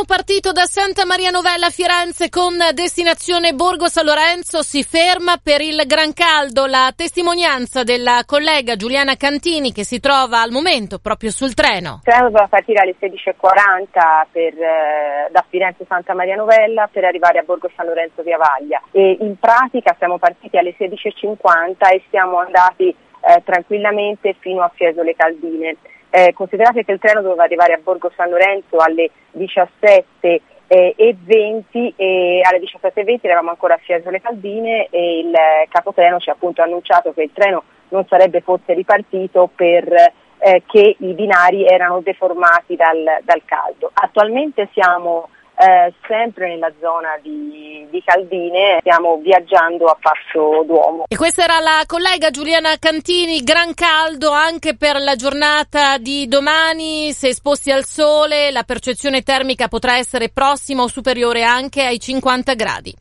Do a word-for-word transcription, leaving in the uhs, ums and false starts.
treno partito da Santa Maria Novella a Firenze con destinazione Borgo San Lorenzo si ferma per il gran caldo. La testimonianza della collega Giuliana Cantini, che si trova al momento proprio sul treno. Il treno doveva partire alle sedici e quaranta per, eh, da Firenze Santa Maria Novella per arrivare a Borgo San Lorenzo via Vaglia, e in pratica siamo partiti alle sedici e cinquanta e siamo andati eh, tranquillamente fino a Fiesole Caldine. Eh, considerate che il treno doveva arrivare a Borgo San Lorenzo alle diciassette e venti e alle diciassette e venti eravamo ancora a Fiesole Caldine e il capotreno ci ha appunto annunciato che il treno non sarebbe forse ripartito per eh, che i binari erano deformati dal, dal caldo. Attualmente siamo eh, sempre nella zona di, di Caldine, stiamo viaggiando a Passo d'Uomo. E questa era la collega Giuliana Cantini. Gran caldo anche per la giornata di domani, se esposti al sole la percezione termica potrà essere prossima o superiore anche ai cinquanta gradi.